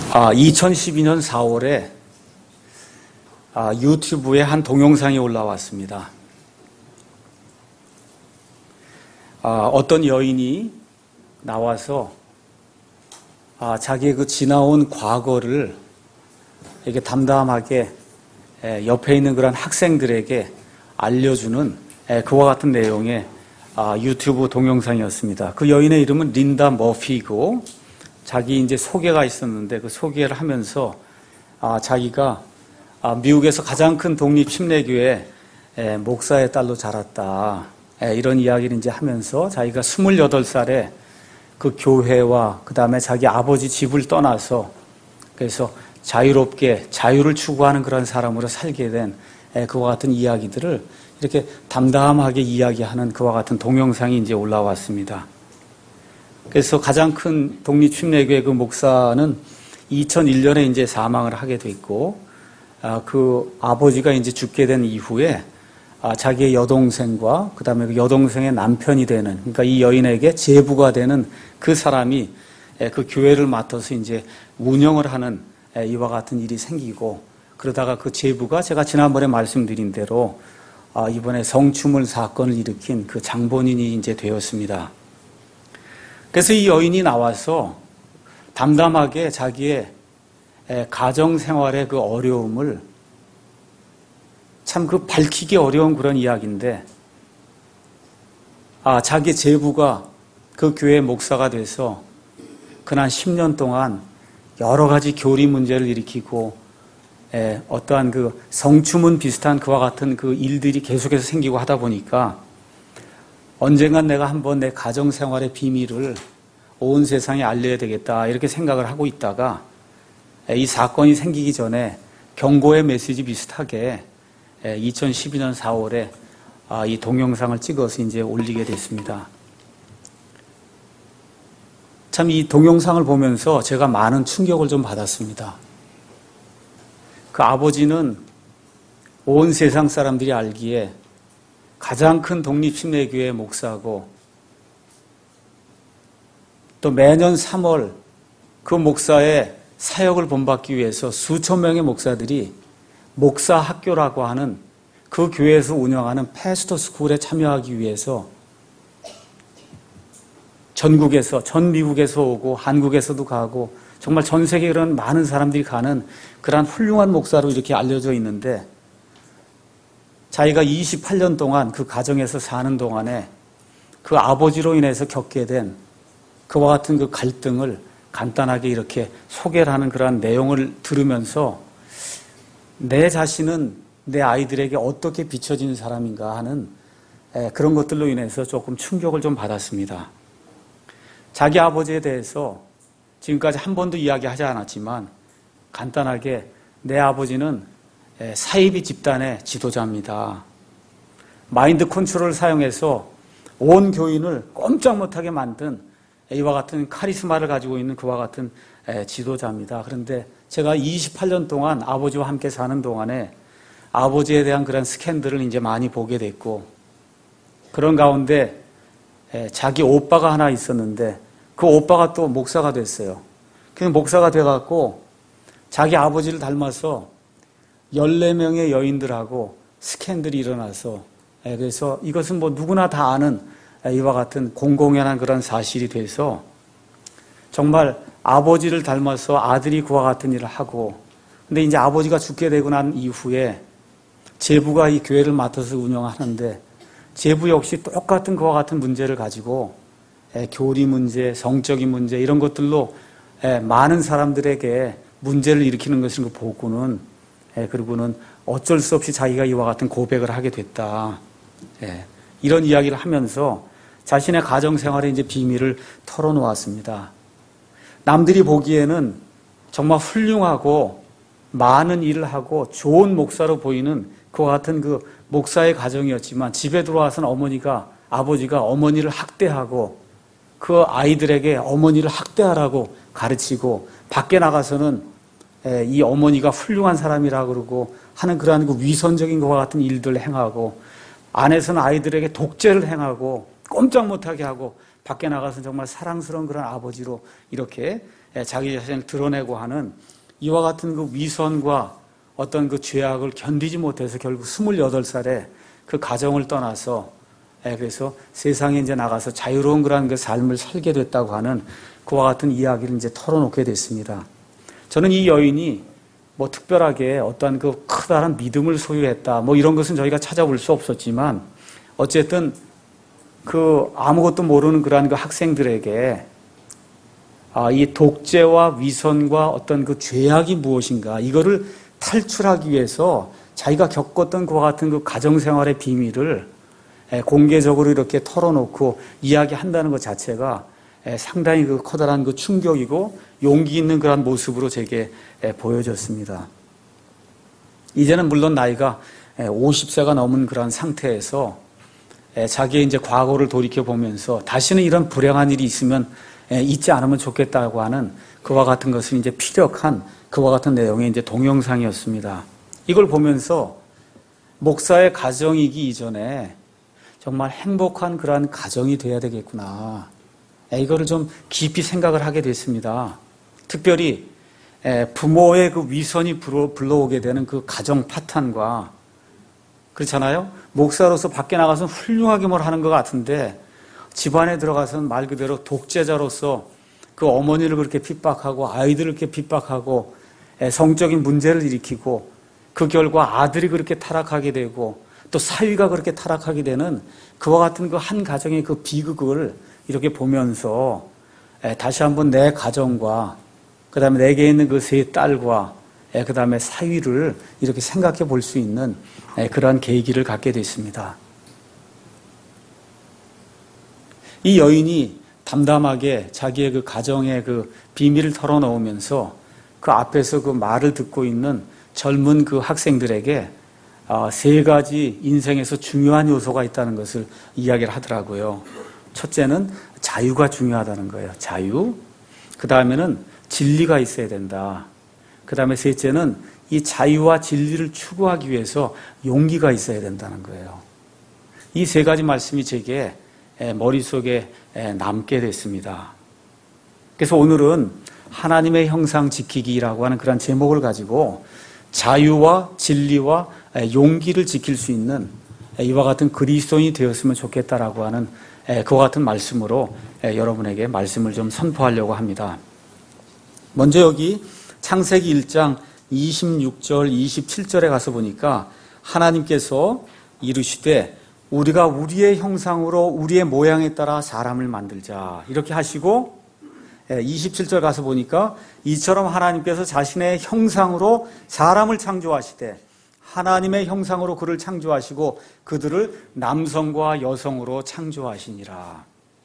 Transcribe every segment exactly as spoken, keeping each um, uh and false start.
아, 이천십이 년 사월에 아, 유튜브에 한 동영상이 올라왔습니다. 아, 어떤 여인이 나와서 아, 자기의 그 지나온 과거를 이렇게 담담하게 에, 옆에 있는 그런 학생들에게 알려주는 에, 그와 같은 내용의 아, 유튜브 동영상이었습니다. 그 여인의 이름은 린다 머피고 자기 이제 소개가 있었는데 그 소개를 하면서 아, 자기가 아, 미국에서 가장 큰 독립 침례교회 에, 목사의 딸로 자랐다. 에, 이런 이야기를 이제 하면서 자기가 스물여덟 살에 그 교회와 그 다음에 자기 아버지 집을 떠나서 그래서 자유롭게 자유를 추구하는 그런 사람으로 살게 된 에, 그와 같은 이야기들을 이렇게 담담하게 이야기하는 그와 같은 동영상이 이제 올라왔습니다. 그래서 가장 큰 독립 침례교회 그 목사는 이천일 년에 이제 사망을 하게 됐고, 아, 그 아버지가 이제 죽게 된 이후에 아, 자기의 여동생과 그 다음에 그 여동생의 남편이 되는, 그러니까 이 여인에게 제부가 되는 그 사람이 그 교회를 맡아서 이제 운영을 하는 이와 같은 일이 생기고, 그러다가 그 제부가 제가 지난번에 말씀드린 대로 아, 이번에 성추물 사건을 일으킨 그 장본인이 이제 되었습니다. 그래서 이 여인이 나와서 담담하게 자기의 가정생활의 그 어려움을 참 그 밝히기 어려운 그런 이야기인데, 아, 자기 제부가 그 교회 목사가 돼서 그난 십 년 동안 여러 가지 교리 문제를 일으키고, 에, 어떠한 그 성추문 비슷한 그와 같은 그 일들이 계속해서 생기고 하다 보니까 언젠간 내가 한번 내 가정생활의 비밀을 온 세상에 알려야 되겠다 이렇게 생각을 하고 있다가 이 사건이 생기기 전에 경고의 메시지 비슷하게 이천십이 년 사월에 이 동영상을 찍어서 이제 올리게 됐습니다. 참 이 동영상을 보면서 제가 많은 충격을 좀 받았습니다. 그 아버지는 온 세상 사람들이 알기에 가장 큰 독립침례교회 목사고, 또 매년 삼월 그 목사의 사역을 본받기 위해서 수천 명의 목사들이 목사 학교라고 하는 그 교회에서 운영하는 패스터 스쿨에 참여하기 위해서 전국에서, 전 미국에서 오고 한국에서도 가고 정말 전 세계 그런 많은 사람들이 가는 그러한 훌륭한 목사로 이렇게 알려져 있는데, 자기가 이십팔 년 동안 그 가정에서 사는 동안에 그 아버지로 인해서 겪게 된 그와 같은 그 갈등을 간단하게 이렇게 소개를 하는 그러한 내용을 들으면서 내 자신은 내 아이들에게 어떻게 비춰지는 사람인가 하는 그런 것들로 인해서 조금 충격을 좀 받았습니다. 자기 아버지에 대해서 지금까지 한 번도 이야기하지 않았지만 간단하게 내 아버지는 사이비 집단의 지도자입니다. 마인드 컨트롤을 사용해서 온 교인을 꼼짝 못하게 만든 이와 같은 카리스마를 가지고 있는 그와 같은 지도자입니다. 그런데 제가 이십팔 년 동안 아버지와 함께 사는 동안에 아버지에 대한 그런 스캔들을 이제 많이 보게 됐고, 그런 가운데 자기 오빠가 하나 있었는데 그 오빠가 또 목사가 됐어요. 그 목사가 돼갖고 자기 아버지를 닮아서 열네 명의 여인들하고 스캔들이 일어나서, 그래서 이것은 뭐 누구나 다 아는 이와 같은 공공연한 그런 사실이 돼서 정말 아버지를 닮아서 아들이 그와 같은 일을 하고, 근데 이제 아버지가 죽게 되고 난 이후에 제부가 이 교회를 맡아서 운영하는데 제부 역시 똑같은 그와 같은 문제를 가지고 교리 문제, 성적인 문제 이런 것들로 많은 사람들에게 문제를 일으키는 것을 보고는, 그리고는 어쩔 수 없이 자기가 이와 같은 고백을 하게 됐다. 이런 이야기를 하면서 자신의 가정생활의 이제 비밀을 털어놓았습니다. 남들이 보기에는 정말 훌륭하고 많은 일을 하고 좋은 목사로 보이는 그와 같은 그 목사의 가정이었지만 집에 들어와서는 어머니가, 아버지가 어머니를 학대하고 그 아이들에게 어머니를 학대하라고 가르치고, 밖에 나가서는 이 어머니가 훌륭한 사람이라고 그러고 하는 그러한 그 위선적인 것과 같은 일들을 행하고, 안에서는 아이들에게 독재를 행하고 꼼짝 못하게 하고 밖에 나가서 정말 사랑스러운 그런 아버지로 이렇게 자기 자신을 드러내고 하는 이와 같은 그 위선과 어떤 그 죄악을 견디지 못해서 결국 스물여덟 살에 그 가정을 떠나서 그래서 세상에 이제 나가서 자유로운 그런 그 삶을 살게 됐다고 하는 그와 같은 이야기를 이제 털어놓게 됐습니다. 저는 이 여인이 뭐 특별하게 어떠한 그 크다란 믿음을 소유했다 뭐 이런 것은 저희가 찾아볼 수 없었지만 어쨌든 그 아무것도 모르는 그러한 그 학생들에게 아, 이 독재와 위선과 어떤 그 죄악이 무엇인가 이거를 탈출하기 위해서 자기가 겪었던 그와 같은 그 가정생활의 비밀을 공개적으로 이렇게 털어놓고 이야기한다는 것 자체가 상당히 그 커다란 그 충격이고 용기 있는 그런 모습으로 제게 보여졌습니다. 이제는 물론 나이가 오십 세가 넘은 그런 상태에서 자기의 이제 과거를 돌이켜 보면서 다시는 이런 불행한 일이 있으면 있지 않으면 좋겠다고 하는 그와 같은 것을 이제 피력한 그와 같은 내용의 이제 동영상이었습니다. 이걸 보면서 목사의 가정이기 이전에 정말 행복한 그러한 가정이 돼야 되겠구나. 이거를 좀 깊이 생각을 하게 됐습니다. 특별히 부모의 그 위선이 불러오게 되는 그 가정 파탄과 그렇잖아요. 목사로서 밖에 나가서 훌륭하게 뭘 하는 것 같은데 집안에 들어가서는 말 그대로 독재자로서 그 어머니를 그렇게 핍박하고 아이들을 그렇게 핍박하고 성적인 문제를 일으키고 그 결과 아들이 그렇게 타락하게 되고 또 사위가 그렇게 타락하게 되는 그와 같은 그 한 가정의 그 비극을 이렇게 보면서 다시 한번 내 가정과 그 다음에 내게 있는 그 세 딸과 그 다음에 사위를 이렇게 생각해 볼 수 있는 그러한 계기를 갖게 됐습니다. 이 여인이 담담하게 자기의 그 가정의 그 비밀을 털어놓으면서 그 앞에서 그 말을 듣고 있는 젊은 그 학생들에게 세 가지 인생에서 중요한 요소가 있다는 것을 이야기를 하더라고요. 첫째는 자유가 중요하다는 거예요. 자유. 그 다음에는 진리가 있어야 된다. 그 다음에 셋째는 이 자유와 진리를 추구하기 위해서 용기가 있어야 된다는 거예요. 이 세 가지 말씀이 제게 머릿속에 남게 됐습니다. 그래서 오늘은 하나님의 형상 지키기라고 하는 그런 제목을 가지고 자유와 진리와 용기를 지킬 수 있는 이와 같은 그리스도인이 되었으면 좋겠다라고 하는 그와 같은 말씀으로 여러분에게 말씀을 좀 선포하려고 합니다. 먼저 여기 창세기 일 장 이십육 절 이십칠 절에 가서 보니까 하나님께서 이르시되 우리가 우리의 형상으로 우리의 모양에 따라 사람을 만들자 이렇게 하시고 이십칠 절 가서 보니까 이처럼 하나님께서 자신의 형상으로 사람을 창조하시되 하나님의 형상으로 그를 창조하시고 그들을 남성과 여성으로 창조하시니라.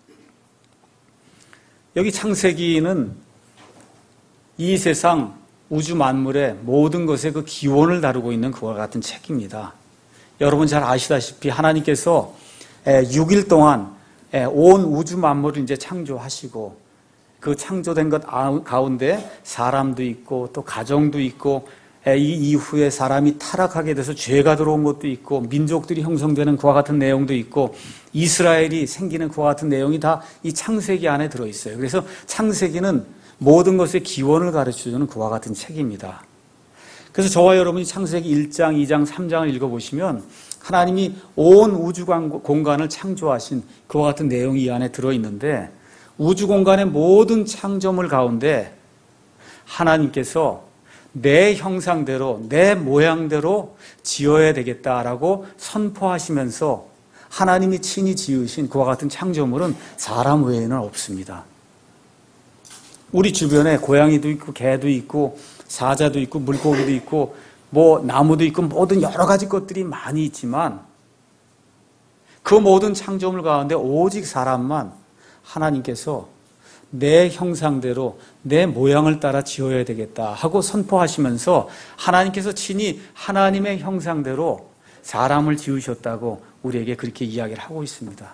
여기 창세기는 이 세상 우주 만물의 모든 것의 그 기원을 다루고 있는 그와 같은 책입니다. 여러분 잘 아시다시피 하나님께서 육 일 동안 온 우주 만물을 이제 창조하시고 그 창조된 것 가운데 사람도 있고 또 가정도 있고 이 이후에 사람이 타락하게 돼서 죄가 들어온 것도 있고 민족들이 형성되는 그와 같은 내용도 있고 이스라엘이 생기는 그와 같은 내용이 다 이 창세기 안에 들어있어요. 그래서 창세기는 모든 것의 기원을 가르쳐주는 그와 같은 책입니다. 그래서 저와 여러분이 창세기 일 장, 이 장, 삼 장을 읽어보시면 하나님이 온 우주 공간을 창조하신 그와 같은 내용이 이 안에 들어있는데 우주 공간의 모든 창조물 가운데 하나님께서 내 형상대로 내 모양대로 지어야 되겠다라고 선포하시면서 하나님이 친히 지으신 그와 같은 창조물은 사람 외에는 없습니다. 우리 주변에 고양이도 있고 개도 있고 사자도 있고 물고기도 있고 뭐 나무도 있고 모든 여러 가지 것들이 많이 있지만 그 모든 창조물 가운데 오직 사람만 하나님께서 내 형상대로 내 모양을 따라 지어야 되겠다 하고 선포하시면서 하나님께서 친히 하나님의 형상대로 사람을 지으셨다고 우리에게 그렇게 이야기를 하고 있습니다.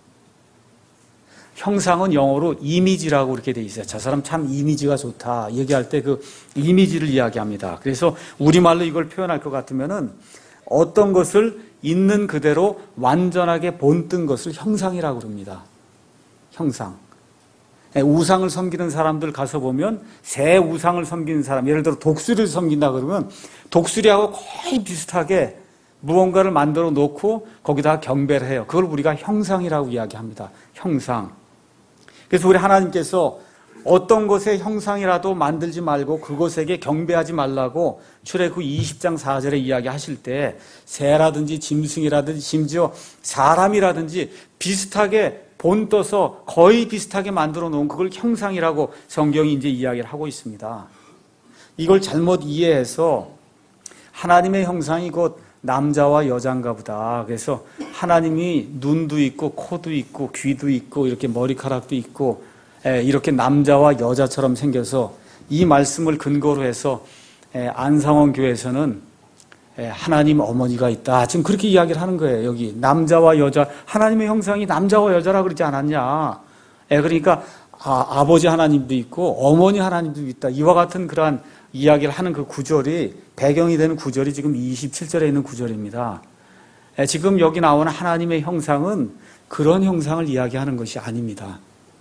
형상은 영어로 이미지라고 그렇게 돼 있어요. 저 사람 참 이미지가 좋다 얘기할 때 그 이미지를 이야기합니다. 그래서 우리말로 이걸 표현할 것 같으면은 어떤 것을 있는 그대로 완전하게 본뜬 것을 형상이라고 그럽니다. 형상. 우상을 섬기는 사람들 가서 보면 새 우상을 섬기는 사람, 예를 들어 독수리를 섬긴다 그러면 독수리하고 거의 비슷하게 무언가를 만들어 놓고 거기다가 경배를 해요. 그걸 우리가 형상이라고 이야기합니다. 형상. 그래서 우리 하나님께서 어떤 것의 형상이라도 만들지 말고 그것에게 경배하지 말라고 출애굽기 이십 장 사 절에 이야기하실 때 새라든지 짐승이라든지 심지어 사람이라든지 비슷하게 본떠서 거의 비슷하게 만들어 놓은 그걸 형상이라고 성경이 이제 이야기를 하고 있습니다. 이걸 잘못 이해해서 하나님의 형상이 곧 남자와 여자인가 보다. 그래서 하나님이 눈도 있고 코도 있고 귀도 있고 이렇게 머리카락도 있고 이렇게 남자와 여자처럼 생겨서 이 말씀을 근거로 해서 안상원 교회에서는 하나님 어머니가 있다. 지금 그렇게 이야기를 하는 거예요. 여기 남자와 여자, 하나님의 형상이 남자와 여자라 그러지 않았냐. 그러니까 아, 아버지 하나님도 있고 어머니 하나님도 있다. 이와 같은 그러한 이야기를 하는 그 구절이 배경이 되는 구절이 지금 이십칠 절에 있는 구절입니다. 지금 여기 나오는 하나님의 형상은 그런 형상을 이야기하는 것이 아닙니다.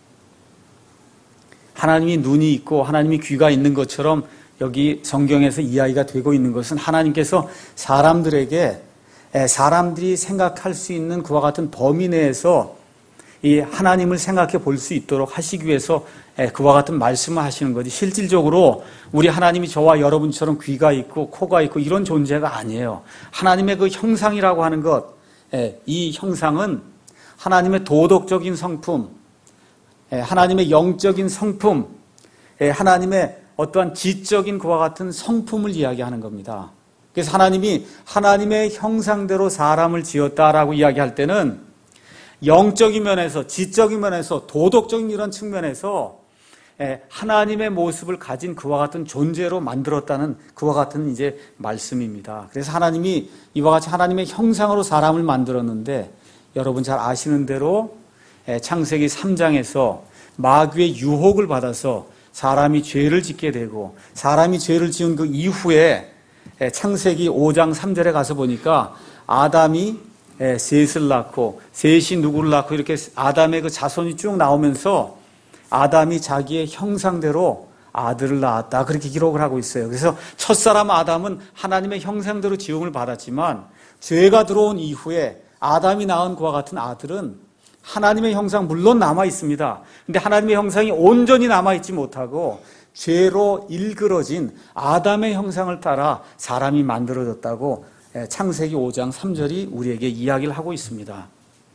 하나님이 눈이 있고 하나님이 귀가 있는 것처럼 여기 성경에서 이야기가 되고 있는 것은 하나님께서 사람들에게 사람들이 생각할 수 있는 그와 같은 범위 내에서 이 하나님을 생각해 볼 수 있도록 하시기 위해서 그와 같은 말씀을 하시는 거지, 실질적으로 우리 하나님이 저와 여러분처럼 귀가 있고 코가 있고 이런 존재가 아니에요. 하나님의 그 형상이라고 하는 것, 이 형상은 하나님의 도덕적인 성품, 하나님의 영적인 성품, 하나님의 어떠한 지적인 그와 같은 성품을 이야기하는 겁니다. 그래서 하나님이 하나님의 형상대로 사람을 지었다라고 이야기할 때는 영적인 면에서, 지적인 면에서, 도덕적인 이런 측면에서 하나님의 모습을 가진 그와 같은 존재로 만들었다는 그와 같은 이제 말씀입니다. 그래서 하나님이 이와 같이 하나님의 형상으로 사람을 만들었는데, 여러분 잘 아시는 대로 창세기 삼 장에서 마귀의 유혹을 받아서 사람이 죄를 짓게 되고, 사람이 죄를 지은 그 이후에 창세기 오 장 삼 절에 가서 보니까 아담이 셋을 낳고, 셋이 누구를 낳고, 이렇게 아담의 그 자손이 쭉 나오면서 아담이 자기의 형상대로 아들을 낳았다, 그렇게 기록을 하고 있어요. 그래서 첫사람 아담은 하나님의 형상대로 지음을 받았지만 죄가 들어온 이후에 아담이 낳은 그와 같은 아들은 하나님의 형상 물론 남아 있습니다. 근데 하나님의 형상이 온전히 남아 있지 못하고 죄로 일그러진 아담의 형상을 따라 사람이 만들어졌다고 창세기 오 장 삼 절이 우리에게 이야기를 하고 있습니다.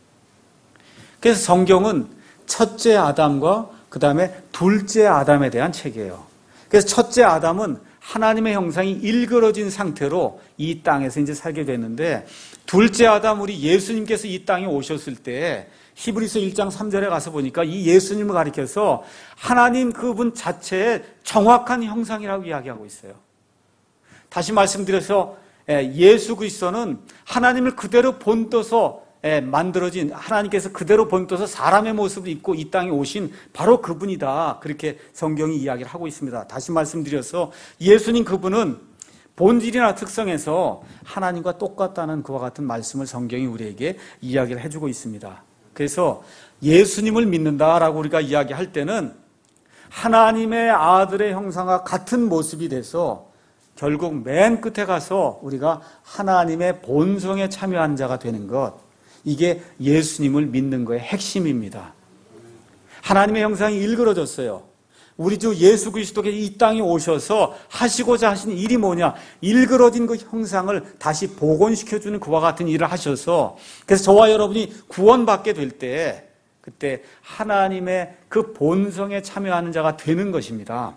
그래서 성경은 첫째 아담과 그 다음에 둘째 아담에 대한 책이에요. 그래서 첫째 아담은 하나님의 형상이 일그러진 상태로 이 땅에서 이제 살게 됐는데, 둘째 아담, 우리 예수님께서 이 땅에 오셨을 때 히브리서 일 장 삼 절에 가서 보니까 이 예수님을 가리켜서 하나님 그분 자체의 정확한 형상이라고 이야기하고 있어요. 다시 말씀드려서 예수 그리스도는 하나님을 그대로 본떠서 만들어진, 하나님께서 그대로 본떠서 사람의 모습을 입고 이 땅에 오신 바로 그분이다, 그렇게 성경이 이야기를 하고 있습니다. 다시 말씀드려서 예수님 그분은 본질이나 특성에서 하나님과 똑같다는 그와 같은 말씀을 성경이 우리에게 이야기를 해주고 있습니다. 그래서 예수님을 믿는다라고 우리가 이야기할 때는 하나님의 아들의 형상과 같은 모습이 돼서 결국 맨 끝에 가서 우리가 하나님의 본성에 참여한 자가 되는 것, 이게 예수님을 믿는 거의 핵심입니다. 하나님의 형상이 일그러졌어요. 우리 주 예수 그리스도께서 이 땅에 오셔서 하시고자 하신 일이 뭐냐, 일그러진 그 형상을 다시 복원시켜주는 그와 같은 일을 하셔서, 그래서 저와 여러분이 구원받게 될 때 그때 하나님의 그 본성에 참여하는 자가 되는 것입니다.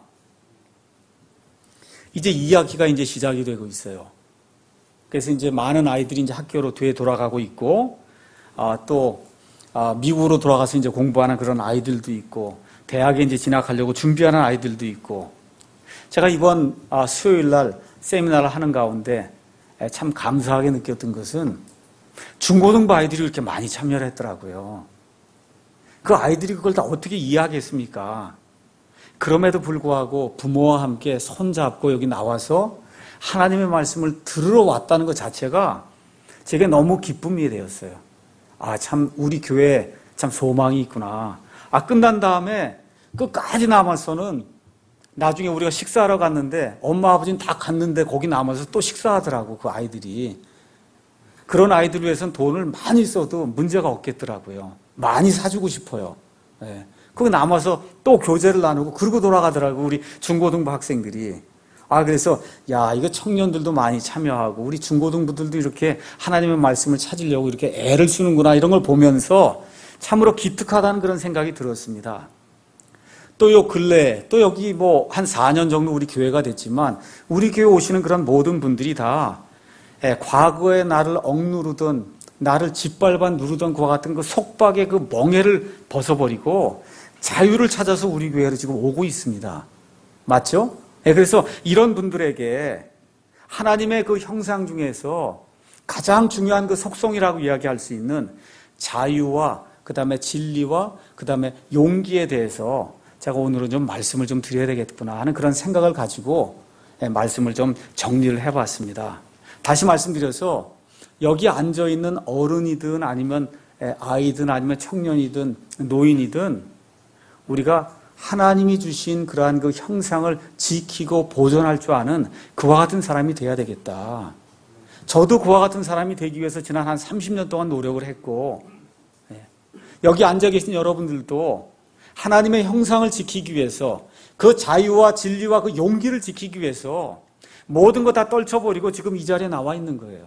이제 이야기가 이제 시작이 되고 있어요. 그래서 이제 많은 아이들이 이제 학교로 뒤에 돌아가고 있고, 아, 또 아, 미국으로 돌아가서 이제 공부하는 그런 아이들도 있고, 대학에 이제 진학하려고 준비하는 아이들도 있고, 제가 이번 아, 수요일 날 세미나를 하는 가운데 참 감사하게 느꼈던 것은 중고등부 아이들이 이렇게 많이 참여를 했더라고요. 그 아이들이 그걸 다 어떻게 이해하겠습니까? 그럼에도 불구하고 부모와 함께 손잡고 여기 나와서 하나님의 말씀을 들으러 왔다는 것 자체가 제게 너무 기쁨이 되었어요. 아, 참 우리 교회에 참 소망이 있구나. 아, 끝난 다음에 끝까지 남아서는 나중에 우리가 식사하러 갔는데 엄마 아버지는 다 갔는데 거기 남아서 또 식사하더라고, 그 아이들이. 그런 아이들 위해서는 돈을 많이 써도 문제가 없겠더라고요. 많이 사주고 싶어요. 예. 그거 남아서 또 교제를 나누고 그러고 돌아가더라고, 우리 중고등부 학생들이. 아, 그래서 야, 이거 청년들도 많이 참여하고 우리 중고등부들도 이렇게 하나님의 말씀을 찾으려고 이렇게 애를 쓰는구나, 이런 걸 보면서 참으로 기특하다는 그런 생각이 들었습니다. 또 요 근래, 또 여기 뭐 한 사 년 정도 우리 교회가 됐지만 우리 교회 오시는 그런 모든 분들이 다 예, 과거에 나를 억누르던, 나를 짓밟아 누르던 그와 같은 그 속박의 그 멍에를 벗어버리고 자유를 찾아서 우리 교회로 지금 오고 있습니다. 맞죠? 예, 그래서 이런 분들에게 하나님의 그 형상 중에서 가장 중요한 그 속성이라고 이야기할 수 있는 자유와 그 다음에 진리와 그 다음에 용기에 대해서 제가 오늘은 좀 말씀을 좀 드려야 되겠구나 하는 그런 생각을 가지고 말씀을 좀 정리를 해봤습니다. 다시 말씀드려서 여기 앉아있는 어른이든 아니면 아이든 아니면 청년이든 노인이든 우리가 하나님이 주신 그러한 그 형상을 지키고 보존할 줄 아는 그와 같은 사람이 돼야 되겠다. 저도 그와 같은 사람이 되기 위해서 지난 한 삼십 년 동안 노력을 했고, 여기 앉아 계신 여러분들도 하나님의 형상을 지키기 위해서, 그 자유와 진리와 그 용기를 지키기 위해서 모든 거 다 떨쳐버리고 지금 이 자리에 나와 있는 거예요.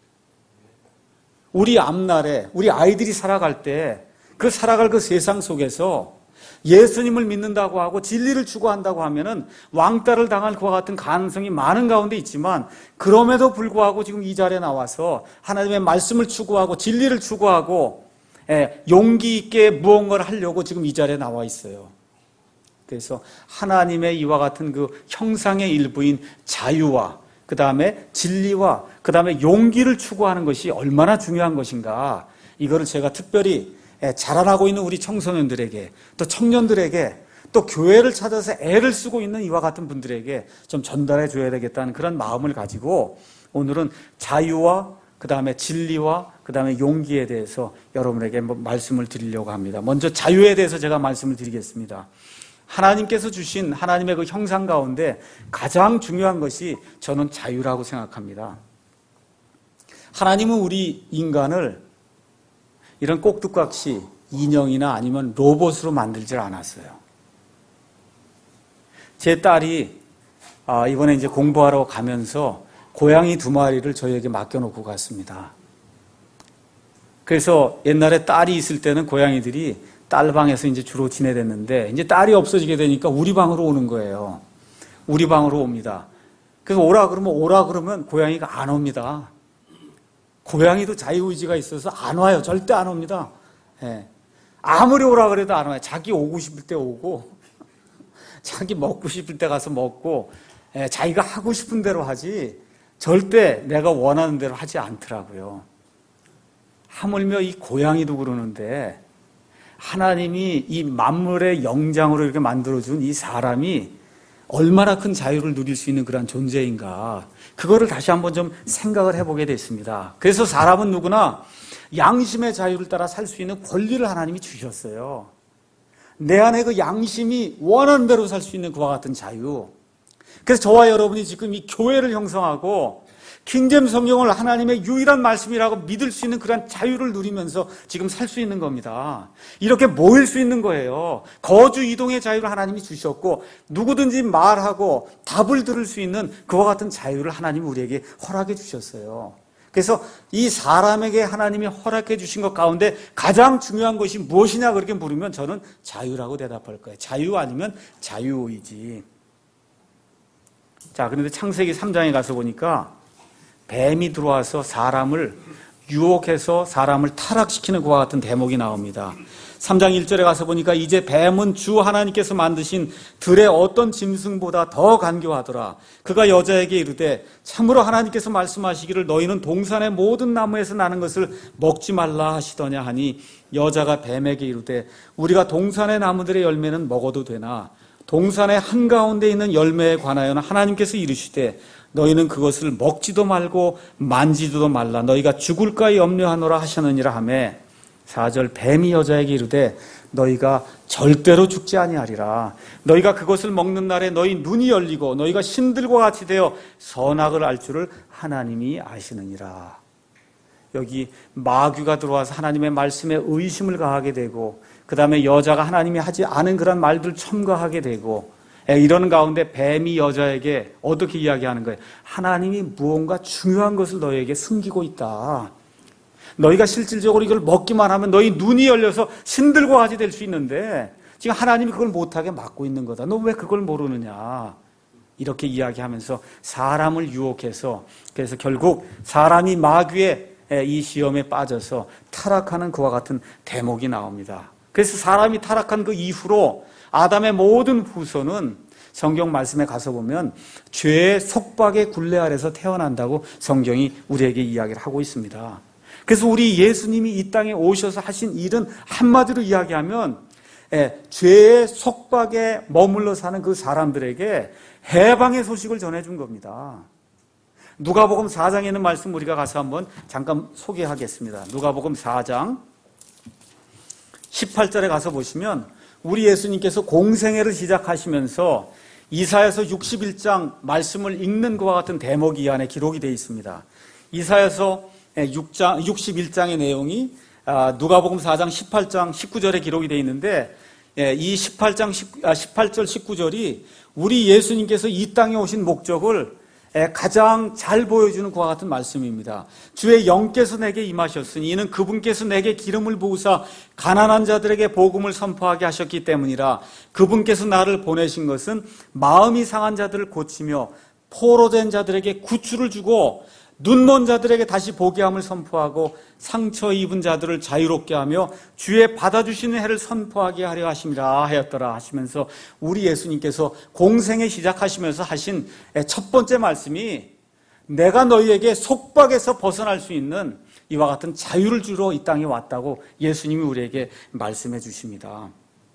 우리 앞날에 우리 아이들이 살아갈 때 그 살아갈 그 세상 속에서 예수님을 믿는다고 하고 진리를 추구한다고 하면은 왕따를 당할 그와 같은 가능성이 많은 가운데 있지만, 그럼에도 불구하고 지금 이 자리에 나와서 하나님의 말씀을 추구하고 진리를 추구하고 예, 용기 있게 무언가를 하려고 지금 이 자리에 나와 있어요. 그래서 하나님의 이와 같은 그 형상의 일부인 자유와 그 다음에 진리와 그 다음에 용기를 추구하는 것이 얼마나 중요한 것인가, 이거를 제가 특별히 자라나고 있는 우리 청소년들에게, 또 청년들에게, 또 교회를 찾아서 애를 쓰고 있는 이와 같은 분들에게 좀 전달해 줘야 되겠다는 그런 마음을 가지고 오늘은 자유와 그 다음에 진리와 그 다음에 용기에 대해서 여러분에게 말씀을 드리려고 합니다. 먼저 자유에 대해서 제가 말씀을 드리겠습니다. 하나님께서 주신 하나님의 그 형상 가운데 가장 중요한 것이 저는 자유라고 생각합니다. 하나님은 우리 인간을 이런 꼭두각시 인형이나 아니면 로봇으로 만들질 않았어요. 제 딸이 이번에 이제 공부하러 가면서 고양이 두 마리를 저희에게 맡겨놓고 갔습니다. 그래서 옛날에 딸이 있을 때는 고양이들이 딸 방에서 이제 주로 지내댔는데, 이제 딸이 없어지게 되니까 우리 방으로 오는 거예요. 우리 방으로 옵니다. 그래서 오라 그러면 오라 그러면 고양이가 안 옵니다. 고양이도 자유의지가 있어서 안 와요. 절대 안 옵니다. 예. 아무리 오라 그래도 안 와요. 자기 오고 싶을 때 오고, 자기 먹고 싶을 때 가서 먹고, 예, 자기가 하고 싶은 대로 하지 절대 내가 원하는 대로 하지 않더라고요. 하물며 이 고양이도 그러는데, 하나님이 이 만물의 영장으로 이렇게 만들어준 이 사람이 얼마나 큰 자유를 누릴 수 있는 그런 존재인가, 그거를 다시 한번 좀 생각을 해보게 됐습니다. 그래서 사람은 누구나 양심의 자유를 따라 살 수 있는 권리를 하나님이 주셨어요. 내 안에 그 양심이 원하는 대로 살 수 있는 그와 같은 자유. 그래서 저와 여러분이 지금 이 교회를 형성하고 킹제임스 성경을 하나님의 유일한 말씀이라고 믿을 수 있는 그런 자유를 누리면서 지금 살 수 있는 겁니다. 이렇게 모일 수 있는 거예요. 거주 이동의 자유를 하나님이 주셨고, 누구든지 말하고 답을 들을 수 있는 그와 같은 자유를 하나님이 우리에게 허락해 주셨어요. 그래서 이 사람에게 하나님이 허락해 주신 것 가운데 가장 중요한 것이 무엇이냐 그렇게 물으면 저는 자유라고 대답할 거예요. 자유 아니면 자유의지. 자, 그런데 창세기 삼 장에 가서 보니까 뱀이 들어와서 사람을 유혹해서 사람을 타락시키는 그와 같은 대목이 나옵니다. 삼 장 일 절에 가서 보니까 이제 뱀은 주 하나님께서 만드신 들의 어떤 짐승보다 더 간교하더라. 그가 여자에게 이르되 참으로 하나님께서 말씀하시기를 너희는 동산의 모든 나무에서 나는 것을 먹지 말라 하시더냐 하니, 여자가 뱀에게 이르되 우리가 동산의 나무들의 열매는 먹어도 되나 동산의 한가운데 있는 열매에 관하여는 하나님께서 이르시되 너희는 그것을 먹지도 말고 만지지도 말라, 너희가 죽을까 염려하노라 하셨느니라 하매, 사 절 뱀이 여자에게 이르되 너희가 절대로 죽지 아니하리라. 너희가 그것을 먹는 날에 너희 눈이 열리고 너희가 신들과 같이 되어 선악을 알 줄을 하나님이 아시느니라. 여기 마귀가 들어와서 하나님의 말씀에 의심을 가하게 되고, 그 다음에 여자가 하나님이 하지 않은 그런 말들 첨가하게 되고, 이런 가운데 뱀이 여자에게 어떻게 이야기하는 거예요? 하나님이 무언가 중요한 것을 너희에게 숨기고 있다. 너희가 실질적으로 이걸 먹기만 하면 너희 눈이 열려서 신들과 같이 될 수 있는데 지금 하나님이 그걸 못하게 막고 있는 거다. 너 왜 그걸 모르느냐. 이렇게 이야기하면서 사람을 유혹해서, 그래서 결국 사람이 마귀의 이 시험에 빠져서 타락하는 그와 같은 대목이 나옵니다. 그래서 사람이 타락한 그 이후로 아담의 모든 후손은 성경 말씀에 가서 보면 죄의 속박의 굴레 아래서 태어난다고 성경이 우리에게 이야기를 하고 있습니다. 그래서 우리 예수님이 이 땅에 오셔서 하신 일은 한마디로 이야기하면 예, 죄의 속박에 머물러 사는 그 사람들에게 해방의 소식을 전해준 겁니다. 누가복음 사 장에 있는 말씀 우리가 가서 한번 잠깐 소개하겠습니다. 누가복음 사 장 십팔 절에 가서 보시면 우리 예수님께서 공생애를 시작하시면서 이사야서 육십일 장 말씀을 읽는 것과 같은 대목이 이 안에 기록이 되어 있습니다. 이사야서 육 장, 육십일 장의 내용이 누가복음 사 장 십팔 장 십구 절에 기록이 되어 있는데, 이 십팔 장 십팔 절 십구 절이 우리 예수님께서 이 땅에 오신 목적을 가장 잘 보여주는 그와 같은 말씀입니다. 주의 영께서 내게 임하셨으니 이는 그분께서 내게 기름을 부으사 가난한 자들에게 복음을 선포하게 하셨기 때문이라. 그분께서 나를 보내신 것은 마음이 상한 자들을 고치며 포로된 자들에게 구출을 주고 눈먼 자들에게 다시 보게 함을 선포하고 상처 입은 자들을 자유롭게 하며 주의 받아주시는 해를 선포하게 하려 하심이라 하였더라 하시면서 우리 예수님께서 공생애 시작하시면서 하신 첫 번째 말씀이 내가 너희에게 속박에서 벗어날 수 있는 이와 같은 자유를 주러 이 땅에 왔다고 예수님이 우리에게 말씀해 주십니다.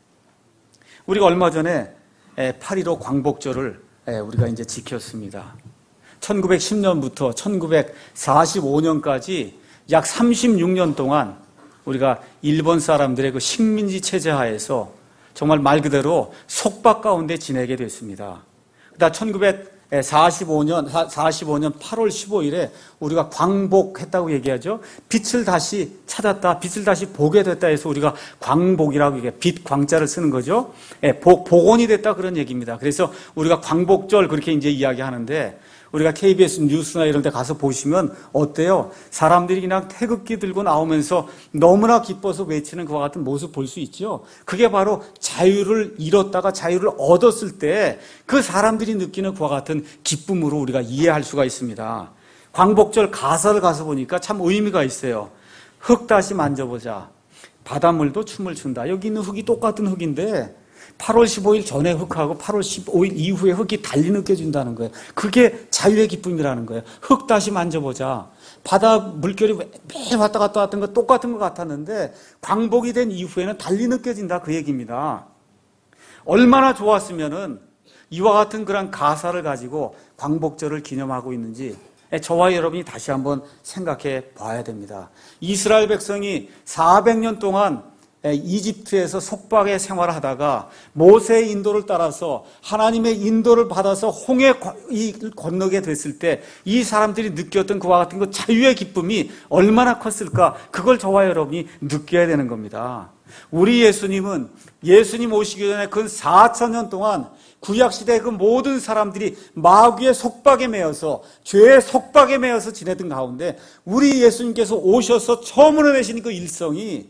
우리가 얼마 전에 팔 일오 광복절을 우리가 이제 지켰습니다. 천구백십 년부터 천구백사십오 년까지 약 삼십육 년 동안 우리가 일본 사람들의 그 식민지 체제 하에서 정말 말 그대로 속박 가운데 지내게 됐습니다. 그다음 천구백사십오 년, 사십오 년 팔월 십오일에 우리가 광복했다고 얘기하죠. 빛을 다시 찾았다, 빛을 다시 보게 됐다 해서 우리가 광복이라고 얘기해요. 빛, 광자를 쓰는 거죠. 복, 복원이 됐다 그런 얘기입니다. 그래서 우리가 광복절 그렇게 이제 이야기하는데, 우리가 케이비에스 뉴스나 이런 데 가서 보시면 어때요? 사람들이 그냥 태극기 들고 나오면서 너무나 기뻐서 외치는 그와 같은 모습 볼 수 있죠? 그게 바로 자유를 잃었다가 자유를 얻었을 때 그 사람들이 느끼는 그와 같은 기쁨으로 우리가 이해할 수가 있습니다. 광복절 가사를 가서 보니까 참 의미가 있어요. 흙 다시 만져보자. 바닷물도 춤을 춘다. 여기 있는 흙이 똑같은 흙인데 팔월 십오일 전에 흙하고 팔월 십오일 이후에 흙이 달리 느껴진다는 거예요. 그게 자유의 기쁨이라는 거예요. 흙 다시 만져보자. 바다 물결이 매일 왔다 갔다 왔던 거 똑같은 것 같았는데 광복이 된 이후에는 달리 느껴진다 그 얘기입니다. 얼마나 좋았으면은 이와 같은 그런 가사를 가지고 광복절을 기념하고 있는지 저와 여러분이 다시 한번 생각해 봐야 됩니다. 이스라엘 백성이 사백 년 동안 이집트에서 속박의 생활을 하다가 모세의 인도를 따라서 하나님의 인도를 받아서 홍해 건너게 됐을 때 이 사람들이 느꼈던 그와 같은 그 자유의 기쁨이 얼마나 컸을까, 그걸 저와 여러분이 느껴야 되는 겁니다. 우리 예수님은 예수님 오시기 전에 그 사천 년 동안 구약시대의 그 모든 사람들이 마귀의 속박에 매여서 죄의 속박에 매여서 지내던 가운데 우리 예수님께서 오셔서 처음으로 내신 그 일성이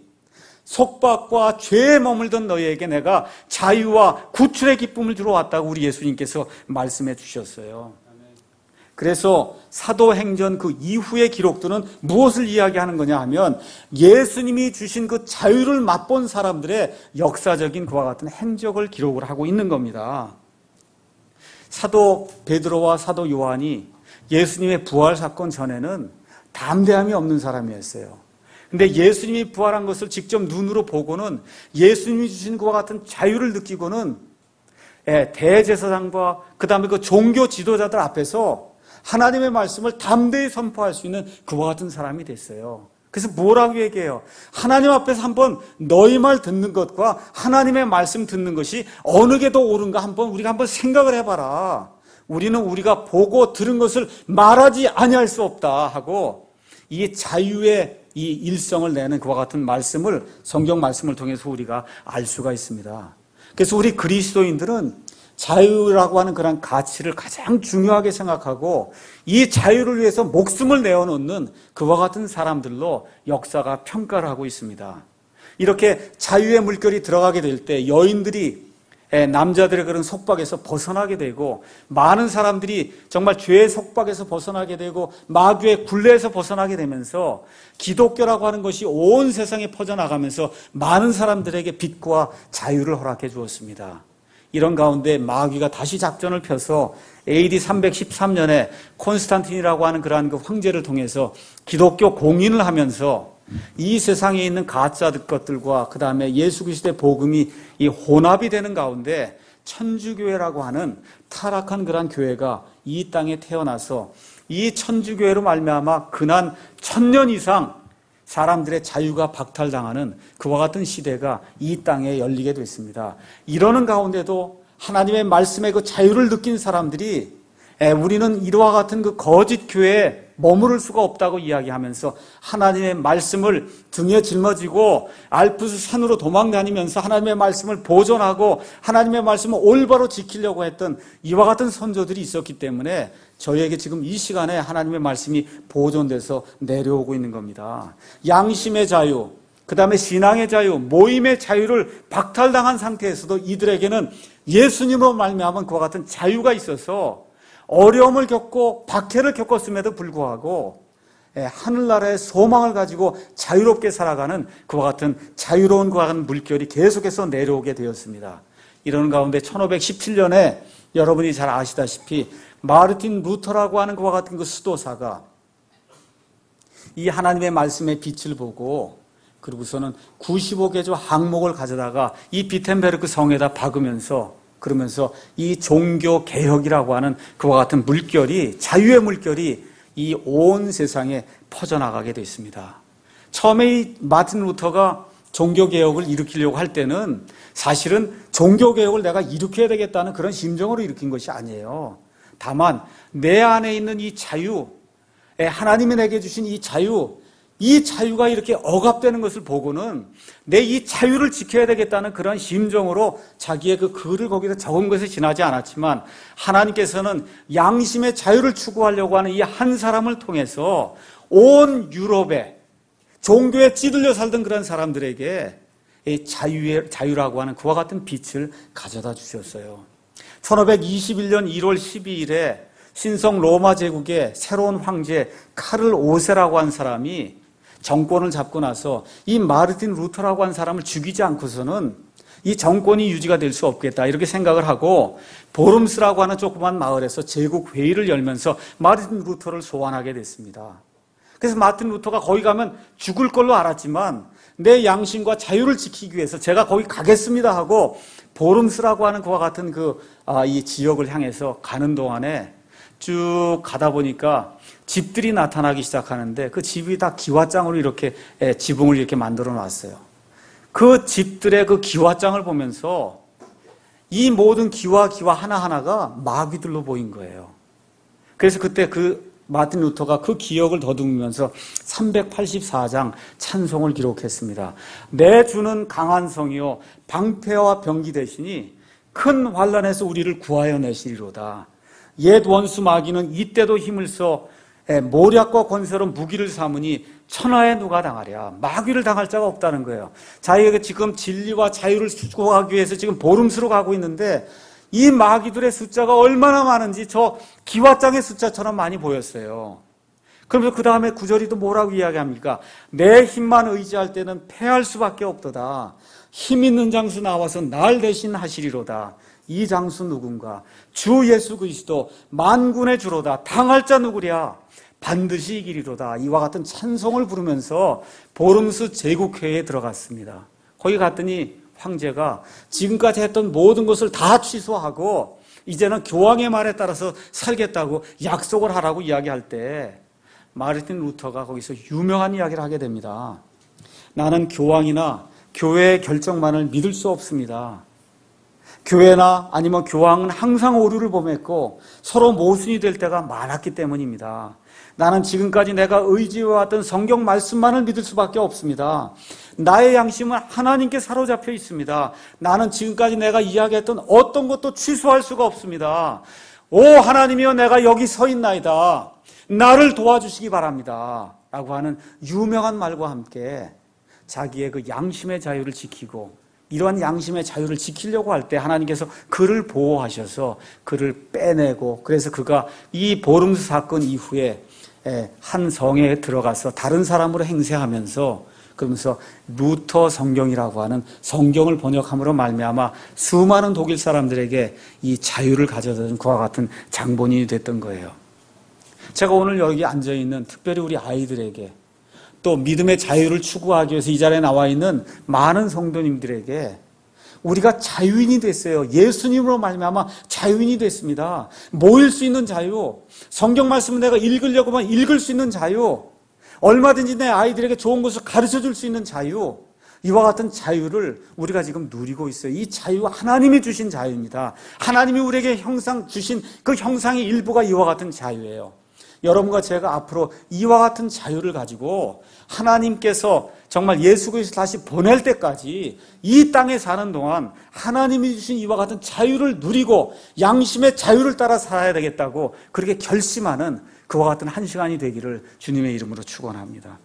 속박과 죄에 머물던 너희에게 내가 자유와 구출의 기쁨을 주러 왔다고 우리 예수님께서 말씀해 주셨어요. 그래서 사도행전 그 이후의 기록들은 무엇을 이야기하는 거냐 하면 예수님이 주신 그 자유를 맛본 사람들의 역사적인 그와 같은 행적을 기록을 하고 있는 겁니다. 사도 베드로와 사도 요한이 예수님의 부활 사건 전에는 담대함이 없는 사람이었어요. 근데 예수님이 부활한 것을 직접 눈으로 보고는 예수님이 주신 그와 같은 자유를 느끼고는 대제사장과 그 다음에 그 종교 지도자들 앞에서 하나님의 말씀을 담대히 선포할 수 있는 그와 같은 사람이 됐어요. 그래서 뭐라고 얘기해요? 하나님 앞에서 한번 너희 말 듣는 것과 하나님의 말씀 듣는 것이 어느 게 더 옳은가 한번 우리가 한번 생각을 해봐라. 우리는 우리가 보고 들은 것을 말하지 아니할 수 없다 하고 이 자유의 이 일성을 내는 그와 같은 말씀을 성경 말씀을 통해서 우리가 알 수가 있습니다. 그래서 우리 그리스도인들은 자유라고 하는 그런 가치를 가장 중요하게 생각하고 이 자유를 위해서 목숨을 내어놓는 그와 같은 사람들로 역사가 평가를 하고 있습니다. 이렇게 자유의 물결이 들어가게 될 때 여인들이 남자들의 그런 속박에서 벗어나게 되고 많은 사람들이 정말 죄의 속박에서 벗어나게 되고 마귀의 굴레에서 벗어나게 되면서 기독교라고 하는 것이 온 세상에 퍼져나가면서 많은 사람들에게 빛과 자유를 허락해 주었습니다. 이런 가운데 마귀가 다시 작전을 펴서 에이디 삼백십삼 년에 콘스탄틴이라고 하는 그러한 그 황제를 통해서 기독교 공인을 하면서 이 세상에 있는 가짜 것들과 그 다음에 예수 그리스도의 복음이 이 혼합이 되는 가운데 천주교회라고 하는 타락한 그러한 교회가 이 땅에 태어나서 이 천주교회로 말미암아 근한 천년 이상 사람들의 자유가 박탈당하는 그와 같은 시대가 이 땅에 열리게 됐습니다. 이러는 가운데도 하나님의 말씀의 그 자유를 느낀 사람들이 우리는 이와 같은 그 거짓 교회에 머무를 수가 없다고 이야기하면서 하나님의 말씀을 등에 짊어지고 알프스 산으로 도망다니면서 하나님의 말씀을 보존하고 하나님의 말씀을 올바로 지키려고 했던 이와 같은 선조들이 있었기 때문에 저희에게 지금 이 시간에 하나님의 말씀이 보존돼서 내려오고 있는 겁니다. 양심의 자유, 그 다음에 신앙의 자유, 모임의 자유를 박탈당한 상태에서도 이들에게는 예수님으로 말미암은 그와 같은 자유가 있어서 어려움을 겪고 박해를 겪었음에도 불구하고 하늘나라의 소망을 가지고 자유롭게 살아가는 그와 같은 자유로운 그와 같은 물결이 계속해서 내려오게 되었습니다. 이런 가운데 천오백십칠 년에 여러분이 잘 아시다시피 마르틴 루터라고 하는 그와 같은 그 수도사가 이 하나님의 말씀의 빛을 보고 그리고서는 구십오 개조 항목을 가져다가 이 비텐베르크 성에다 박으면서 그러면서 이 종교 개혁이라고 하는 그와 같은 물결이 자유의 물결이 이 온 세상에 퍼져나가게 됐습니다. 처음에 이 마틴 루터가 종교 개혁을 일으키려고 할 때는 사실은 종교 개혁을 내가 일으켜야 되겠다는 그런 심정으로 일으킨 것이 아니에요. 다만 내 안에 있는 이 자유, 하나님이 내게 주신 이 자유, 이 자유가 이렇게 억압되는 것을 보고는 내 이 자유를 지켜야 되겠다는 그런 심정으로 자기의 그 글을 거기다 적은 것에 지나지 않았지만 하나님께서는 양심의 자유를 추구하려고 하는 이 한 사람을 통해서 온 유럽에 종교에 찌들려 살던 그런 사람들에게 이 자유의, 자유라고 하는 그와 같은 빛을 가져다 주셨어요. 천오백이십일 년 일월 십이일에 신성 로마 제국의 새로운 황제 카를 오 세라고 한 사람이 정권을 잡고 나서 이 마르틴 루터라고 한 사람을 죽이지 않고서는 이 정권이 유지가 될 수 없겠다 이렇게 생각을 하고 보름스라고 하는 조그만 마을에서 제국 회의를 열면서 마르틴 루터를 소환하게 됐습니다. 그래서 마르틴 루터가 거기 가면 죽을 걸로 알았지만 내 양심과 자유를 지키기 위해서 제가 거기 가겠습니다 하고 보름스라고 하는 그와 같은 그, 아, 이 지역을 향해서 가는 동안에 쭉 가다 보니까 집들이 나타나기 시작하는데 그 집이 다 기와장으로 이렇게 지붕을 이렇게 만들어 놨어요. 그 집들의 그 기와장을 보면서 이 모든 기와 기와 하나하나가 마귀들로 보인 거예요. 그래서 그때 그 마틴 루터가 그 기억을 더듬으면서 삼백팔십사 장 찬송을 기록했습니다. 내 주는 강한 성이요 방패와 병기 되시니 큰 환난에서 우리를 구하여 내시리로다. 옛 원수 마귀는 이때도 힘을 써 모략과 권세로 무기를 삼으니 천하에 누가 당하랴. 마귀를 당할 자가 없다는 거예요. 자기가 지금 진리와 자유를 추구하기 위해서 지금 보름스로 가고 있는데 이 마귀들의 숫자가 얼마나 많은지 저 기와장의 숫자처럼 많이 보였어요. 그러면서 그 다음에 구절이 또 뭐라고 이야기합니까? 내 힘만 의지할 때는 패할 수밖에 없도다. 힘 있는 장수 나와서 날 대신 하시리로다. 이 장수 누군가? 주 예수 그리스도 만군의 주로다. 당할 자 누구랴? 반드시 이기리로다. 이와 같은 찬송을 부르면서 보름스 제국회의에 들어갔습니다. 거기 갔더니 황제가 지금까지 했던 모든 것을 다 취소하고 이제는 교황의 말에 따라서 살겠다고 약속을 하라고 이야기할 때 마르틴 루터가 거기서 유명한 이야기를 하게 됩니다. 나는 교황이나 교회의 결정만을 믿을 수 없습니다. 교회나 아니면 교황은 항상 오류를 범했고 서로 모순이 될 때가 많았기 때문입니다. 나는 지금까지 내가 의지해왔던 성경 말씀만을 믿을 수밖에 없습니다. 나의 양심은 하나님께 사로잡혀 있습니다. 나는 지금까지 내가 이야기했던 어떤 것도 취소할 수가 없습니다. 오 하나님이여, 내가 여기 서 있나이다. 나를 도와주시기 바랍니다. 라고 하는 유명한 말과 함께 자기의 그 양심의 자유를 지키고, 이러한 양심의 자유를 지키려고 할 때 하나님께서 그를 보호하셔서 그를 빼내고, 그래서 그가 이 보름수 사건 이후에 한 성에 들어가서 다른 사람으로 행세하면서, 그러면서 루터 성경이라고 하는 성경을 번역함으로 말미암아 수많은 독일 사람들에게 이 자유를 가져다 준 그와 같은 장본인이 됐던 거예요. 제가 오늘 여기 앉아있는 특별히 우리 아이들에게, 또 믿음의 자유를 추구하기 위해서 이 자리에 나와 있는 많은 성도님들에게 우리가 자유인이 됐어요. 예수님으로 말미암아 자유인이 됐습니다. 모일 수 있는 자유, 성경 말씀을 내가 읽으려고만 읽을 수 있는 자유, 얼마든지 내 아이들에게 좋은 것을 가르쳐 줄 수 있는 자유, 이와 같은 자유를 우리가 지금 누리고 있어요. 이 자유 하나님이 주신 자유입니다. 하나님이 우리에게 형상 주신 그 형상의 일부가 이와 같은 자유예요. 여러분과 제가 앞으로 이와 같은 자유를 가지고 하나님께서 정말 예수 그리스도 다시 보낼 때까지 이 땅에 사는 동안 하나님이 주신 이와 같은 자유를 누리고 양심의 자유를 따라 살아야 되겠다고 그렇게 결심하는 그와 같은 한 시간이 되기를 주님의 이름으로 축원합니다.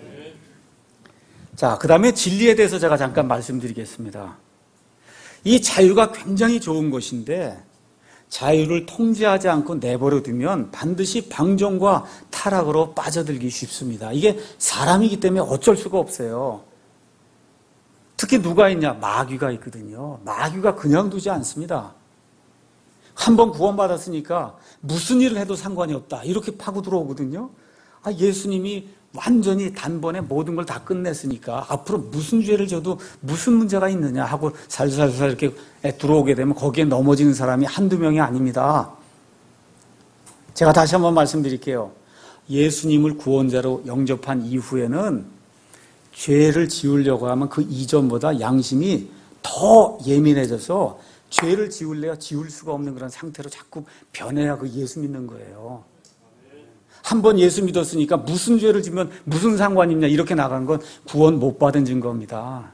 자, 그 다음에 진리에 대해서 제가 잠깐 말씀드리겠습니다. 이 자유가 굉장히 좋은 것인데 자유를 통제하지 않고 내버려 두면 반드시 방종과 타락으로 빠져들기 쉽습니다. 이게 사람이기 때문에 어쩔 수가 없어요. 특히 누가 있냐? 마귀가 있거든요. 마귀가 그냥 두지 않습니다. 한번 구원받았으니까 무슨 일을 해도 상관이 없다, 이렇게 파고 들어오거든요. 아, 예수님이 완전히 단번에 모든 걸 다 끝냈으니까 앞으로 무슨 죄를 져도 무슨 문제가 있느냐 하고 살살살 이렇게 들어오게 되면 거기에 넘어지는 사람이 한두 명이 아닙니다. 제가 다시 한번 말씀드릴게요. 예수님을 구원자로 영접한 이후에는 죄를 지우려고 하면 그 이전보다 양심이 더 예민해져서 죄를 지울래야 지울 수가 없는 그런 상태로 자꾸 변해야 그 예수 믿는 거예요. 한번 예수 믿었으니까 무슨 죄를 지면 무슨 상관이 있냐 이렇게 나간 건 구원 못 받은 증거입니다.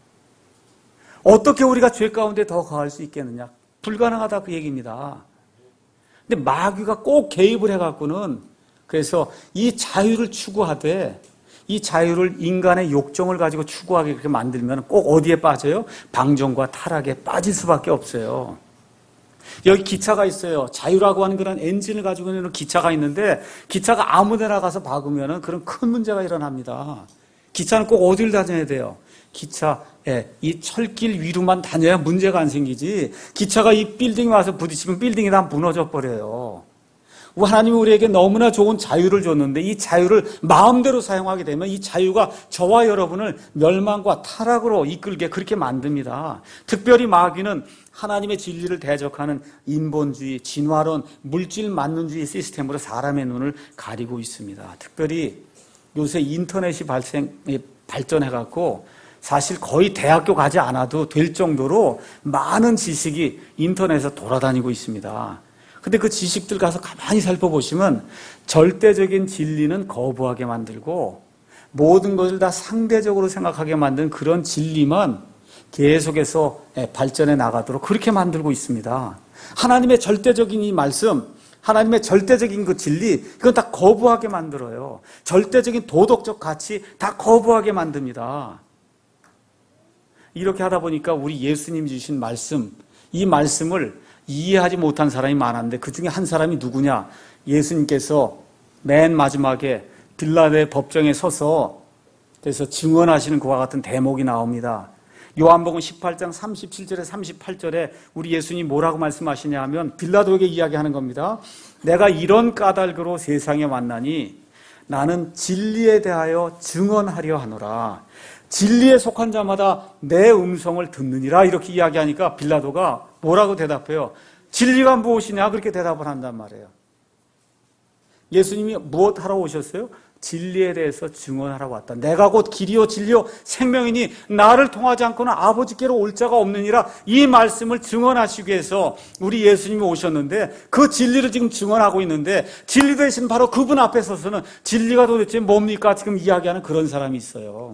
어떻게 우리가 죄 가운데 더 거할 수 있겠느냐? 불가능하다, 그 얘기입니다. 근데 마귀가 꼭 개입을 해갖고는, 그래서 이 자유를 추구하되 이 자유를 인간의 욕정을 가지고 추구하게 그렇게 만들면 꼭 어디에 빠져요? 방종과 타락에 빠질 수밖에 없어요. 여기 기차가 있어요. 자유라고 하는 그런 엔진을 가지고 있는 기차가 있는데 기차가 아무 데나 가서 박으면 그런 큰 문제가 일어납니다. 기차는 꼭 어디를 다녀야 돼요? 기차, 예, 이 철길 위로만 다녀야 문제가 안 생기지, 기차가 이 빌딩에 와서 부딪히면 빌딩이 다 무너져 버려요. 하나님이 우리에게 너무나 좋은 자유를 줬는데 이 자유를 마음대로 사용하게 되면 이 자유가 저와 여러분을 멸망과 타락으로 이끌게 그렇게 만듭니다. 특별히 마귀는 하나님의 진리를 대적하는 인본주의, 진화론, 물질 만능주의 시스템으로 사람의 눈을 가리고 있습니다. 특별히 요새 인터넷이 발생, 발전해갖고 사실 거의 대학교 가지 않아도 될 정도로 많은 지식이 인터넷에서 돌아다니고 있습니다. 근데 그 지식들 가서 가만히 살펴보시면 절대적인 진리는 거부하게 만들고 모든 것을 다 상대적으로 생각하게 만든 그런 진리만 계속해서 발전해 나가도록 그렇게 만들고 있습니다. 하나님의 절대적인 이 말씀, 하나님의 절대적인 그 진리, 이건 다 거부하게 만들어요. 절대적인 도덕적 가치 다 거부하게 만듭니다. 이렇게 하다 보니까 우리 예수님이 주신 말씀, 이 말씀을 이해하지 못한 사람이 많았는데 그 중에 한 사람이 누구냐? 예수님께서 맨 마지막에 빌라도의 법정에 서서 그래서 증언하시는 그와 같은 대목이 나옵니다. 요한복음 십팔 장 삼십칠 절에 삼십팔 절에 우리 예수님이 뭐라고 말씀하시냐 하면 빌라도에게 이야기하는 겁니다. 내가 이런 까닭으로 세상에 왔나니 나는 진리에 대하여 증언하려 하노라. 진리에 속한 자마다 내 음성을 듣느니라, 이렇게 이야기하니까 빌라도가 뭐라고 대답해요? 진리가 무엇이냐? 그렇게 대답을 한단 말이에요. 예수님이 무엇 하러 오셨어요? 진리에 대해서 증언하러 왔다. 내가 곧 길이요 진리요 생명이니 나를 통하지 않고는 아버지께로 올 자가 없느니라. 이 말씀을 증언하시기 위해서 우리 예수님이 오셨는데 그 진리를 지금 증언하고 있는데 진리 대신 바로 그분 앞에 서서는 진리가 도대체 뭡니까? 지금 이야기하는 그런 사람이 있어요.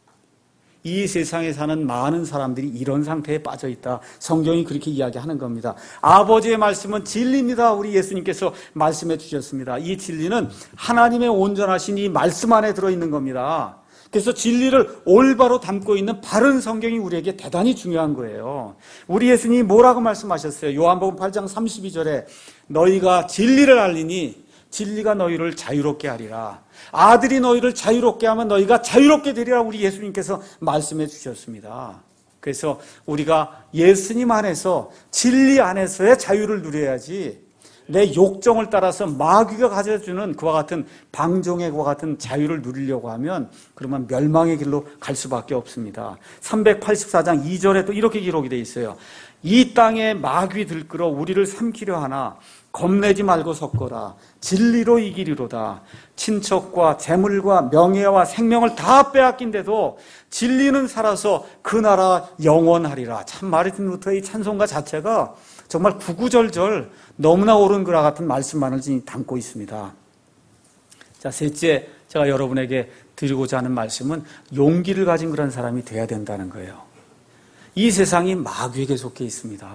이 세상에 사는 많은 사람들이 이런 상태에 빠져 있다. 성경이 그렇게 이야기하는 겁니다. 아버지의 말씀은 진리입니다. 우리 예수님께서 말씀해 주셨습니다. 이 진리는 하나님의 온전하신 이 말씀 안에 들어있는 겁니다. 그래서 진리를 올바로 담고 있는 바른 성경이 우리에게 대단히 중요한 거예요. 우리 예수님이 뭐라고 말씀하셨어요? 요한복음 팔 장 삼십이 절에 너희가 진리를 알리니 진리가 너희를 자유롭게 하리라. 아들이 너희를 자유롭게 하면 너희가 자유롭게 되리라. 우리 예수님께서 말씀해 주셨습니다. 그래서 우리가 예수님 안에서 진리 안에서의 자유를 누려야지 내 욕정을 따라서 마귀가 가져주는 그와 같은 방종의와 같은 자유를 누리려고 하면 그러면 멸망의 길로 갈 수밖에 없습니다. 삼백팔십사 장 이 절에 또 이렇게 기록이 되어 있어요. 이 땅에 마귀 들끓어 우리를 삼키려 하나 겁내지 말고 섰거라. 진리로 이기리로다. 친척과 재물과 명예와 생명을 다 빼앗긴데도 진리는 살아서 그 나라 영원하리라. 참 마르틴 루터의 찬송가 자체가 정말 구구절절 너무나 옳은 그와 같은 말씀만을 담고 있습니다. 자, 셋째, 제가 여러분에게 드리고자 하는 말씀은 용기를 가진 그런 사람이 돼야 된다는 거예요. 이 세상이 마귀에게 속해 있습니다.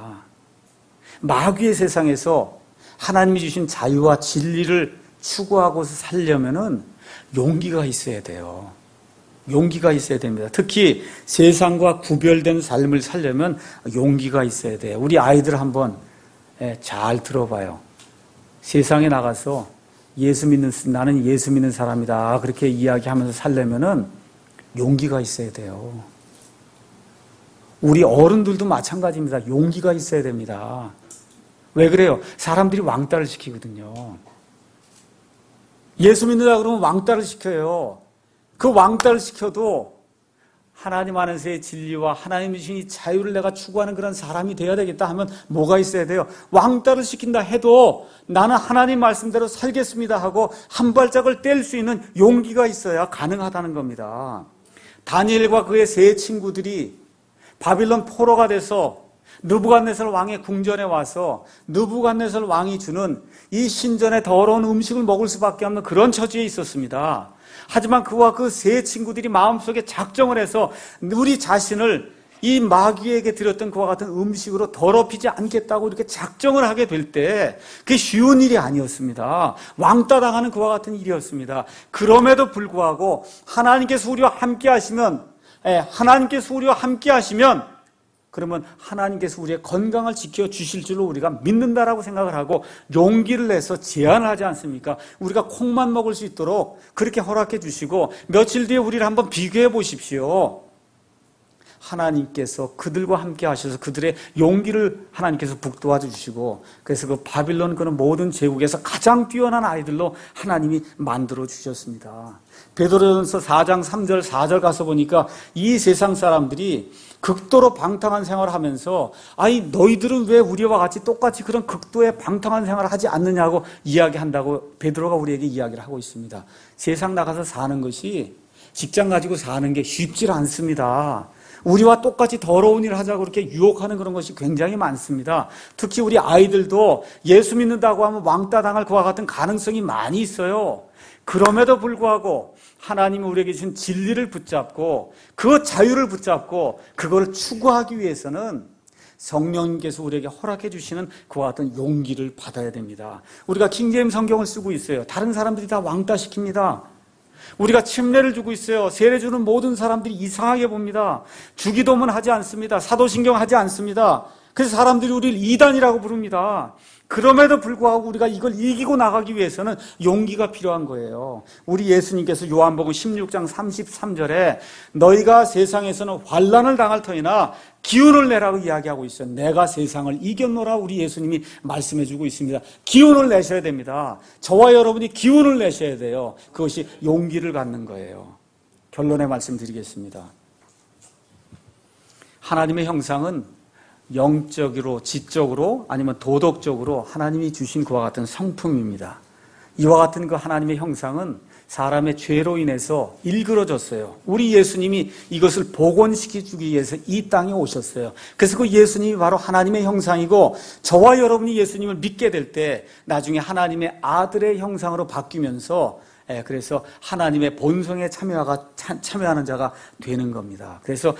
마귀의 세상에서 하나님이 주신 자유와 진리를 추구하고서 살려면은 용기가 있어야 돼요. 용기가 있어야 됩니다. 특히 세상과 구별된 삶을 살려면 용기가 있어야 돼요. 우리 아이들 한번 잘 들어봐요. 세상에 나가서 예수 믿는, 나는 예수 믿는 사람이다. 그렇게 이야기하면서 살려면은 용기가 있어야 돼요. 우리 어른들도 마찬가지입니다. 용기가 있어야 됩니다. 왜 그래요? 사람들이 왕따를 시키거든요. 예수 믿는다 그러면 왕따를 시켜요. 그 왕따를 시켜도 하나님 안에서의 진리와 하나님이 주신 이 자유를 내가 추구하는 그런 사람이 되어야 되겠다 하면 뭐가 있어야 돼요? 왕따를 시킨다 해도 나는 하나님 말씀대로 살겠습니다 하고 한 발짝을 뗄 수 있는 용기가 있어야 가능하다는 겁니다. 다니엘과 그의 세 친구들이 바빌론 포로가 돼서 느부갓네살 왕의 궁전에 와서 느부갓네살 왕이 주는 이 신전의 더러운 음식을 먹을 수밖에 없는 그런 처지에 있었습니다. 하지만 그와 그 세 친구들이 마음속에 작정을 해서 우리 자신을 이 마귀에게 드렸던 그와 같은 음식으로 더럽히지 않겠다고 이렇게 작정을 하게 될 때 그게 쉬운 일이 아니었습니다. 왕따 당하는 그와 같은 일이었습니다. 그럼에도 불구하고 하나님께서 우리와 함께 하시면 하나님께서 우리와 함께 하시면 그러면 하나님께서 우리의 건강을 지켜주실 줄로 우리가 믿는다라고 생각을 하고 용기를 내서 제안을 하지 않습니까? 우리가 콩만 먹을 수 있도록 그렇게 허락해 주시고 며칠 뒤에 우리를 한번 비교해 보십시오. 하나님께서 그들과 함께 하셔서 그들의 용기를 하나님께서 북돋아 주시고 그래서 그 바빌론 그는 모든 제국에서 가장 뛰어난 아이들로 하나님이 만들어 주셨습니다. 베드로전서 사 장 삼 절 사 절 가서 보니까 이 세상 사람들이 극도로 방탕한 생활을 하면서 아니 너희들은 왜 우리와 같이 똑같이 그런 극도의 방탕한 생활을 하지 않느냐고 이야기한다고 베드로가 우리에게 이야기를 하고 있습니다. 세상 나가서 사는 것이 직장 가지고 사는 게 쉽지 않습니다. 우리와 똑같이 더러운 일을 하자고 그렇게 유혹하는 그런 것이 굉장히 많습니다. 특히 우리 아이들도 예수 믿는다고 하면 왕따 당할 그와 같은 가능성이 많이 있어요. 그럼에도 불구하고 하나님이 우리에게 주신 진리를 붙잡고 그 자유를 붙잡고 그걸 추구하기 위해서는 성령님께서 우리에게 허락해 주시는 그와 같은 용기를 받아야 됩니다. 우리가 킹제임스 성경을 쓰고 있어요. 다른 사람들이 다 왕따시킵니다. 우리가 침례를 주고 있어요. 세례 주는 모든 사람들이 이상하게 봅니다. 주기도문 하지 않습니다. 사도신경 하지 않습니다. 그래서 사람들이 우리를 이단이라고 부릅니다. 그럼에도 불구하고 우리가 이걸 이기고 나가기 위해서는 용기가 필요한 거예요. 우리 예수님께서 요한복음 십육 장 삼십삼 절에 너희가 세상에서는 환난을 당할 터이나 기운을 내라고 이야기하고 있어요. 내가 세상을 이겼노라 우리 예수님이 말씀해 주고 있습니다. 기운을 내셔야 됩니다. 저와 여러분이 기운을 내셔야 돼요. 그것이 용기를 갖는 거예요. 결론의 말씀 드리겠습니다. 하나님의 형상은 영적으로, 지적으로 아니면 도덕적으로 하나님이 주신 그와 같은 성품입니다. 이와 같은 그 하나님의 형상은 사람의 죄로 인해서 일그러졌어요. 우리 예수님이 이것을 복원시켜주기 위해서 이 땅에 오셨어요. 그래서 그 예수님이 바로 하나님의 형상이고, 저와 여러분이 예수님을 믿게 될 때 나중에 하나님의 아들의 형상으로 바뀌면서, 그래서 하나님의 본성에 참여가, 참여하는 자가 되는 겁니다. 그래서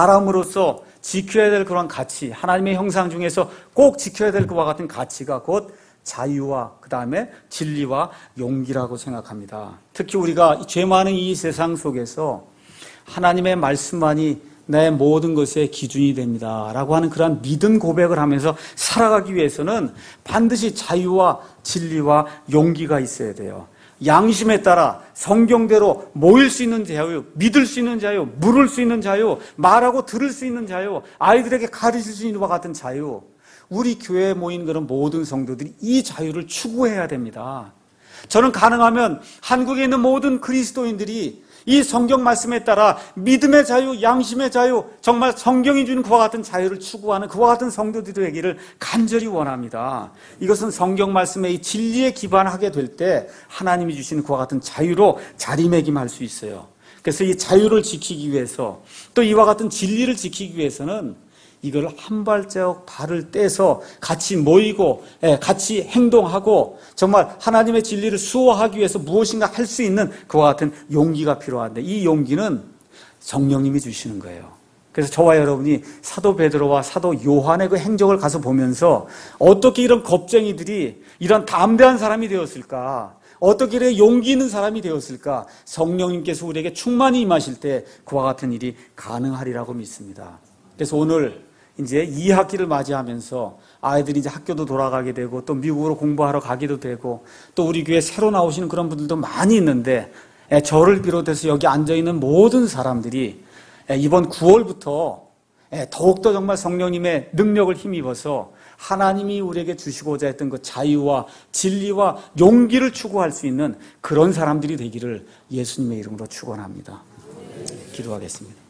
사람으로서 지켜야 될 그런 가치, 하나님의 형상 중에서 꼭 지켜야 될 그와 같은 가치가 곧 자유와 그 다음에 진리와 용기라고 생각합니다. 특히 우리가 죄 많은 이 세상 속에서 하나님의 말씀만이 내 모든 것의 기준이 됩니다 라고 하는 그러한 믿음 고백을 하면서 살아가기 위해서는 반드시 자유와 진리와 용기가 있어야 돼요. 양심에 따라 성경대로 모일 수 있는 자유, 믿을 수 있는 자유, 물을 수 있는 자유, 말하고 들을 수 있는 자유, 아이들에게 가르칠 수 있는 것 같은 자유, 우리 교회에 모인 그런 모든 성도들이 이 자유를 추구해야 됩니다. 저는 가능하면 한국에 있는 모든 그리스도인들이 이 성경 말씀에 따라 믿음의 자유, 양심의 자유, 정말 성경이 주는 그와 같은 자유를 추구하는 그와 같은 성도들이 되기를 간절히 원합니다. 이것은 성경 말씀의 이 진리에 기반하게 될 때 하나님이 주시는 그와 같은 자유로 자리매김할 수 있어요. 그래서 이 자유를 지키기 위해서, 또 이와 같은 진리를 지키기 위해서는 이걸 한 발자국 발을 떼서 같이 모이고 같이 행동하고 정말 하나님의 진리를 수호하기 위해서 무엇인가 할 수 있는 그와 같은 용기가 필요한데, 이 용기는 성령님이 주시는 거예요. 그래서 저와 여러분이 사도 베드로와 사도 요한의 그 행적을 가서 보면서 어떻게 이런 겁쟁이들이 이런 담대한 사람이 되었을까, 어떻게 이렇게 용기 있는 사람이 되었을까, 성령님께서 우리에게 충만히 임하실 때 그와 같은 일이 가능하리라고 믿습니다. 그래서 오늘 이제 이 학기를 맞이하면서 아이들이 이제 학교도 돌아가게 되고 또 미국으로 공부하러 가기도 되고 또 우리 교회 새로 나오시는 그런 분들도 많이 있는데, 저를 비롯해서 여기 앉아있는 모든 사람들이 이번 구월부터 더욱더 정말 성령님의 능력을 힘입어서 하나님이 우리에게 주시고자 했던 그 자유와 진리와 용기를 추구할 수 있는 그런 사람들이 되기를 예수님의 이름으로 축원합니다. 기도하겠습니다.